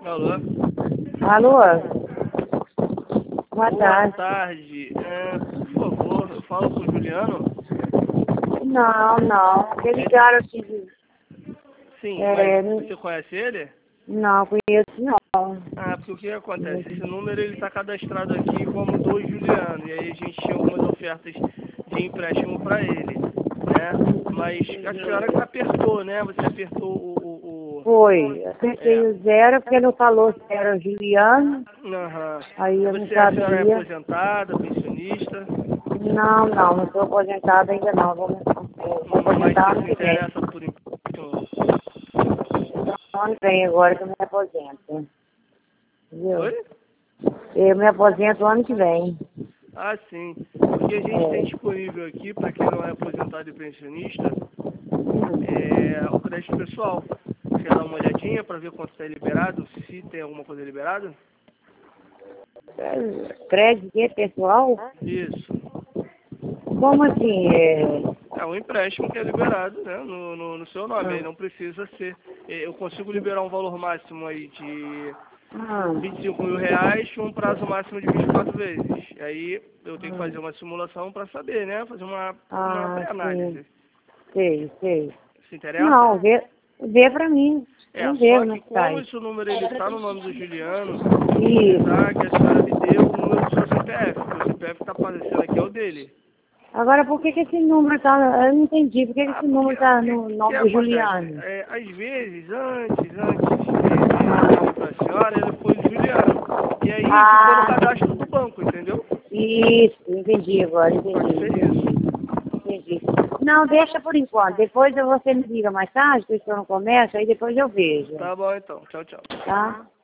Alô? Alô? Boa Boa tarde. tarde. Por favor, eu falo com o Juliano? Não. Eles ligaram aqui. Sim, É, mas você conhece ele? não, conheço não. Porque o que acontece? Esse número ele está cadastrado aqui como do Juliano, e aí a gente tinha algumas ofertas de empréstimo para ele, né? Mas a senhora que apertou, né? Você apertou Foi. Apertei o zero porque não falou se era Juliano. Aham. Aí eu não A senhora é sabia. aposentada, pensionista? Não estou aposentada ainda não. Vou Mas aposentar você ano se que vem. interessa por empréstimo? Ano que vem agora que eu me aposento. Viu? Oi? Eu me aposento ano que vem. Sim. Porque a gente tem disponível aqui, para quem não é aposentado e pensionista, o crédito pessoal. Quer dar uma olhadinha para ver quanto está liberado, se tem alguma coisa liberada? Crédito pessoal? Isso. Como assim? É um empréstimo que é liberado, né, no seu nome. Aí não precisa ser. Eu consigo liberar um valor máximo aí de R$ 25.000, um prazo máximo de 24 vezes. Aí eu tenho que fazer uma simulação para saber, né? Fazer uma pré-análise. Sim. Sei. Se interessa? Não, vê pra mim. Vamos ver Só como é que que tá como aí. esse número ele está no nome do Juliano, eu Isso. precisar que a senhora me dê o número do seu CPF, porque o CPF que está aparecendo aqui é o dele. Agora, por que esse número tá... Eu não entendi. Por que esse número tá Porque no o que nome do acontece? Juliano? Às vezes, antes de para a senhora, ele foi Juliano. E aí ficou no cadastro do banco, entendeu? Isso. Entendi agora. Pode ser isso. Entendi. Não, deixa por enquanto. Depois você me liga mais tarde, que eu estou no comércio, aí depois eu vejo. Tá bom então. Tchau, tchau. Tá?